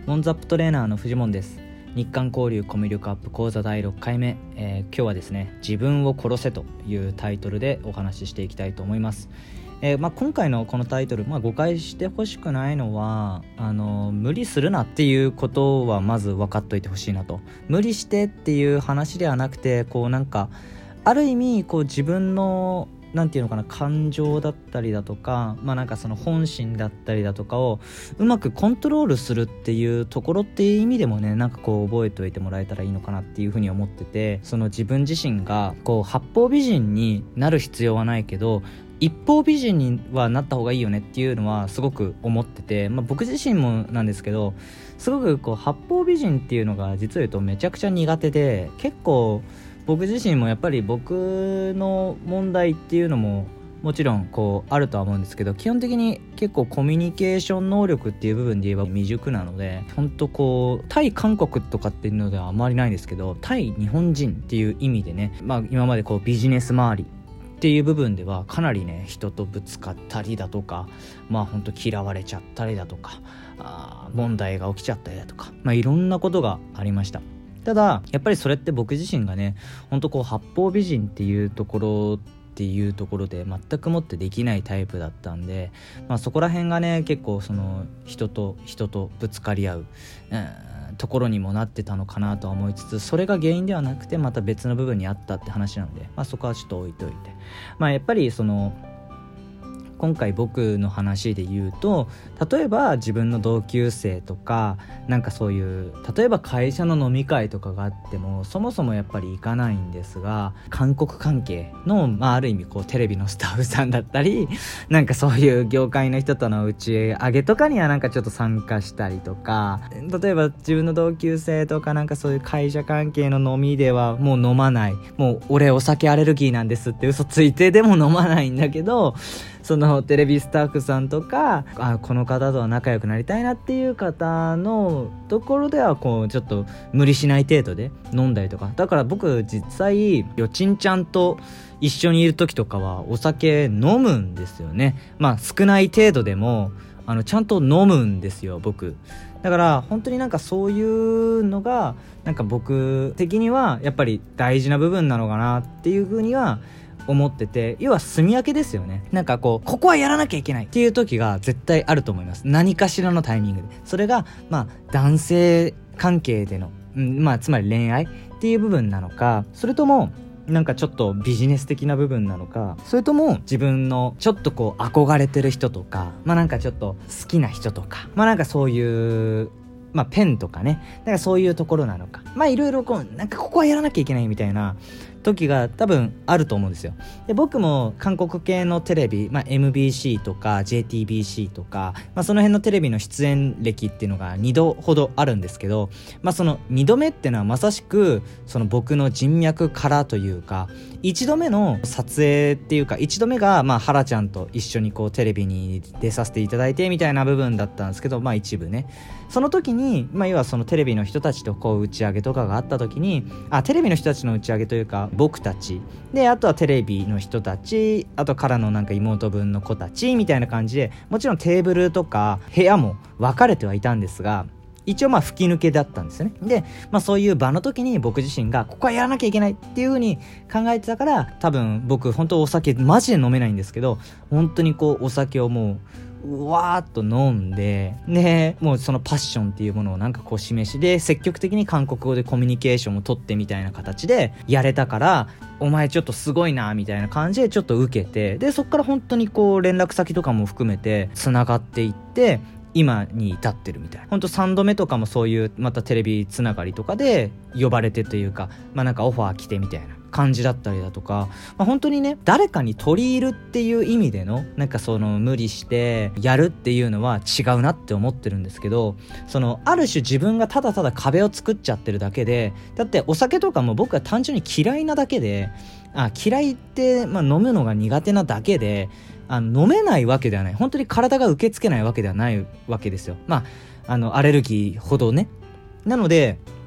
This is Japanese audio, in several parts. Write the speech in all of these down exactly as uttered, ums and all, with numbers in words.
モンズアップトレーナーの藤本です。日韓交流コミュ力アップ講座だいろっかいめ、えー、今日はですね、自分を殺せというタイトルでお話ししていきたいと思います。えーまあ、今回のこのタイトル、まあ、誤解してほしくないのはあの無理するなっていうことはまず分かっといてほしいなと。無理してっていう話ではなくて、こうなんかある意味こう自分のなんていうのかな、感情だったりだとか、まあなんかその本心だったりだとかをうまくコントロールするっていうところっていう意味でもね、なんかこう覚えておいてもらえたらいいのかなっていうふうに思ってて、その自分自身がこう八方美人になる必要はないけど一方美人にはなった方がいいよねっていうのはすごく思ってて、まあ、僕自身もなんですけど、すごくこう八方美人っていうのが実を言うとめちゃくちゃ苦手で、結構僕自身もやっぱり僕の問題っていうのももちろんこうあるとは思うんですけど、基本的に結構コミュニケーション能力っていう部分で言えば未熟なので、本当こう対韓国とかっていうのではあまりないんですけど、対日本人っていう意味でね、まあ今までこうビジネス周りっていう部分ではかなりね、人とぶつかったりだとか、まあ本当嫌われちゃったりだとか、あ問題が起きちゃったりだとか、まあいろんなことがありました。ただやっぱりそれって僕自身がね、本当こう八方美人っていうところっていうところで全くもってできないタイプだったんで、まあそこら辺がね、結構その人と人とぶつかり合う、うん、ところにもなってたのかなとは思いつつ、それが原因ではなくてまた別の部分にあったって話なので、まあそこはちょっと置いておいて、まあやっぱりその今回僕の話で言うと、例えば自分の同級生とか、なんかそういう例えば会社の飲み会とかがあってもそもそもやっぱり行かないんですが、韓国関係の、まあ、ある意味こうテレビのスタッフさんだったり、なんかそういう業界の人との打ち上げとかにはなんかちょっと参加したりとか、例えば自分の同級生とかなんかそういう会社関係の飲みではもう飲まない、もう俺お酒アレルギーなんですって嘘ついてでも飲まないんだけど、そのテレビスタッフさんとか、あこの方とは仲良くなりたいなっていう方のところではこうちょっと無理しない程度で飲んだりとか。だから僕実際よちんちゃんと一緒にいる時とかはお酒飲むんですよね。まあ少ない程度でもあのちゃんと飲むんですよ僕。だから本当になんかそういうのがなんか僕的にはやっぱり大事な部分なのかなっていうふうには思ってて、要は住み分けですよね。なんかこうここはやらなきゃいけないっていう時が絶対あると思います。何かしらのタイミングで。それがまあ男性関係での、うん、まあつまり恋愛っていう部分なのか、それともなんかちょっとビジネス的な部分なのか、それとも自分のちょっとこう憧れてる人とか、まあなんかちょっと好きな人とか、まあなんかそういうまあペンとかね、なんかそういうところなのか、まあいろいろこうなんかここはやらなきゃいけないみたいな時が多分あると思うんですよ。で僕も韓国系のテレビ、まあ、エムビーシー とか ジェーティービーシー とか、まあ、その辺のテレビの出演歴っていうのがにどほどあるんですけど、まあ、そのにどめっていうのはまさしくその僕の人脈からというか、いちどめの撮影っていうか、いちどめがまあハラちゃんと一緒にこうテレビに出させていただいてみたいな部分だったんですけど、まあ一部ね、その時にまあ要はそのテレビの人たちとこう打ち上げとかがあった時に、あテレビの人たちの打ち上げというか僕たちで、あとはテレビの人たち、あとからのなんか妹分の子たちみたいな感じで、もちろんテーブルとか部屋も分かれてはいたんですが、一応まあ吹き抜けだったんですよね。で、まあそういう場の時に僕自身がここはやらなきゃいけないっていう風に考えてたから、多分僕本当お酒マジで飲めないんですけど、本当にこうお酒をもううわーっと飲んで、でもうそのパッションっていうものをなんかこう示しで積極的に韓国語でコミュニケーションを取ってみたいな形でやれたから、お前ちょっとすごいなみたいな感じでちょっと受けて、でそっから本当にこう連絡先とかも含めてつながっていって今に至ってるみたいな。ほんとさんどめとかもそういうまたテレビつながりとかで呼ばれてというか、まあなんかオファー来てみたいな感じだったりだとか、まあ、本当にね、誰かに取り入るっていう意味でのなんかその無理してやるっていうのは違うなって思ってるんですけど、そのある種自分がただただ壁を作っちゃってるだけで、だってお酒とかも僕は単純に嫌いなだけで、あ嫌いって、まあ、飲むのが苦手なだけで、あの飲めないわけではない、本当に体が受け付けないわけではないわけですよ。まああのアレルギーほどね。なので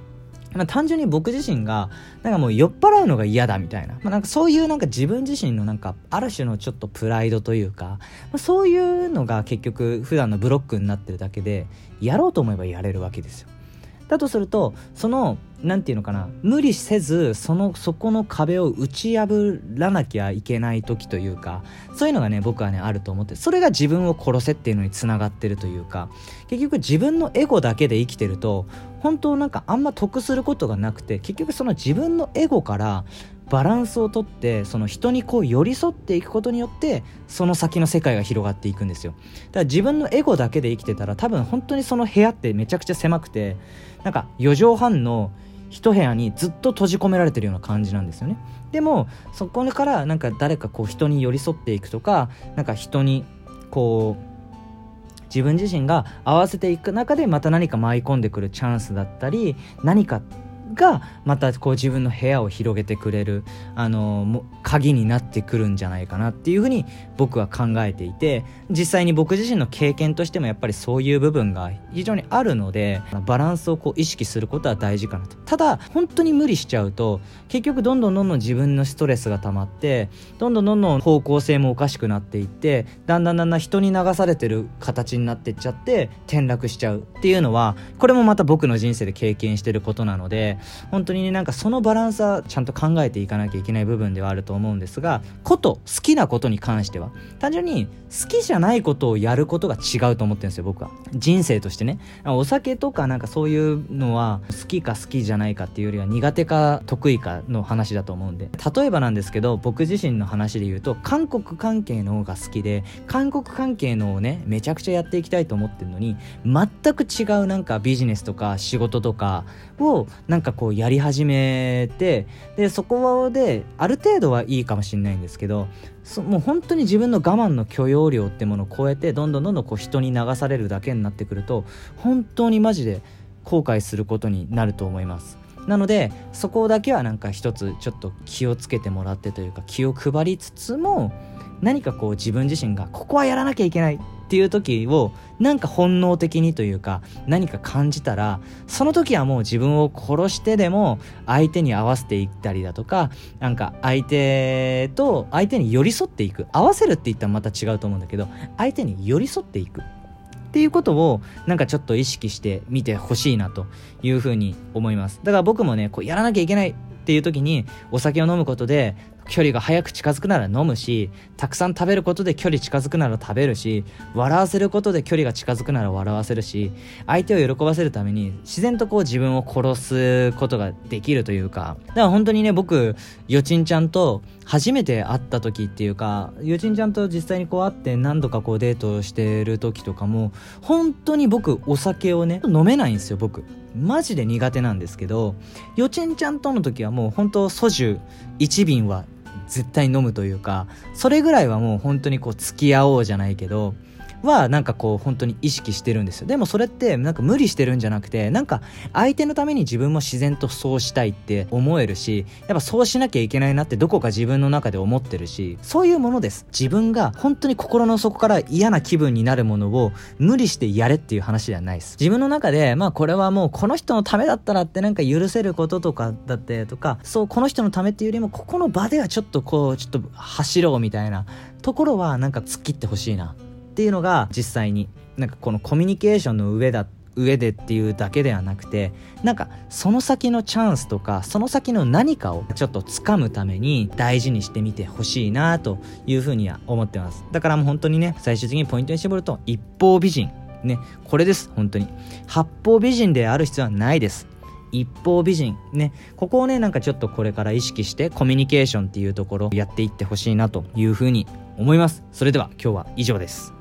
まあ、単純に僕自身がなんかもう酔っ払うのが嫌だみたいな、まあ、なんかそういうなんか自分自身のなんかある種のちょっとプライドというか、まあ、そういうのが結局普段のブロックになってるだけで、やろうと思えばやれるわけですよ。だとすると、そのなんていうのかな、無理せずそのそこの壁を打ち破らなきゃいけない時というか、そういうのがね僕はねあると思って、それが自分を殺せっていうのにつながってるというか、結局自分のエゴだけで生きてると本当なんかあんま得することがなくて、結局その自分のエゴからバランスをとって、その人にこう寄り添っていくことによってその先の世界が広がっていくんですよ。だから自分のエゴだけで生きてたら多分本当にその部屋ってめちゃくちゃ狭くて、なんかよじはんの一部屋にずっと閉じ込められてるような感じなんですよね。でもそこからなんか誰かこう人に寄り添っていくとか、なんか人にこう自分自身が合わせていく中でまた何か舞い込んでくるチャンスだったり、何かがまたこう自分の部屋を広げてくれるあのも鍵になってくるんじゃないかなっていうふうに僕は考えていて、実際に僕自身の経験としてもやっぱりそういう部分が非常にあるので、バランスをこう意識することは大事かなと。ただ本当に無理しちゃうと結局どんどんどんどん自分のストレスが溜まって、どんどんどんどん方向性もおかしくなっていって、だんだんだんだん人に流されてる形になっていっちゃって転落しちゃうっていうのは、これもまた僕の人生で経験してることなので、本当にねなんかそのバランスはちゃんと考えていかなきゃいけない部分ではあると思うんですが、こと好きなことに関しては単純に好きじゃないことをやることが違うと思ってるんですよ、僕は。人生としてね、お酒とかなんかそういうのは好きか好きじゃないかっていうよりは苦手か得意かの話だと思うんで、例えばなんですけど、僕自身の話で言うと韓国関係の方が好きで、韓国関係のをねめちゃくちゃやっていきたいと思ってるのに、全く違うなんかビジネスとか仕事とかをなんかこうやり始めて、でそこである程度はいいかもしれないんですけど、そもう本当に自分の我慢の許容量ってものを超えてどんどんどんどんこう人に流されるだけになってくると、本当にマジで後悔することになると思います。なのでそこだけはなんか一つちょっと気をつけてもらってというか、気を配りつつも、何かこう自分自身がここはやらなきゃいけないっていう時をなんか本能的にというか何か感じたら、その時はもう自分を殺してでも相手に合わせていったりだとか、なんか相手と相手に寄り添っていく、合わせるって言ったらまた違うと思うんだけど、相手に寄り添っていくっていうことをなんかちょっと意識してみてほしいなというふうに思います。だから僕もねこうやらなきゃいけないっていう時にお酒を飲むことで距離が早く近づくなら飲むし、たくさん食べることで距離近づくなら食べるし、笑わせることで距離が近づくなら笑わせるし、相手を喜ばせるために自然とこう自分を殺すことができるというか、だから本当にね僕よちんちゃんと初めて会った時っていうか、よちんちゃんと実際にこう会って何度かこうデートをしてる時とかも、本当に僕お酒をね飲めないんですよ。僕マジで苦手なんですけど、よちんちゃんとの時はもう本当ソジュいちびんは絶対飲むというか、それぐらいはもう本当にこう付き合おうじゃないけどはなんかこう本当に意識してるんですよ。でもそれってなんか無理してるんじゃなくて、なんか相手のために自分も自然とそうしたいって思えるし、やっぱそうしなきゃいけないなってどこか自分の中で思ってるし、そういうものです。自分が本当に心の底から嫌な気分になるものを無理してやれっていう話ではないです。自分の中でまあこれはもうこの人のためだったらってなんか許せることとかだってとか、そうこの人のためっていうよりもここの場ではちょっとこうちょっと走ろうみたいなところはなんか突っ切ってほしいなっていうのが、実際になんかこのコミュニケーションの上だ上でっていうだけではなくて、なんかその先のチャンスとかその先の何かをちょっと掴むために大事にしてみてほしいなというふうには思ってます。だからもう本当にね最終的にポイントに絞ると一方美人ね、これです。本当に八方美人である必要はないです。一方美人ね、ここをねなんかちょっとこれから意識してコミュニケーションっていうところをやっていってほしいなというふうに思います。それでは今日は以上です。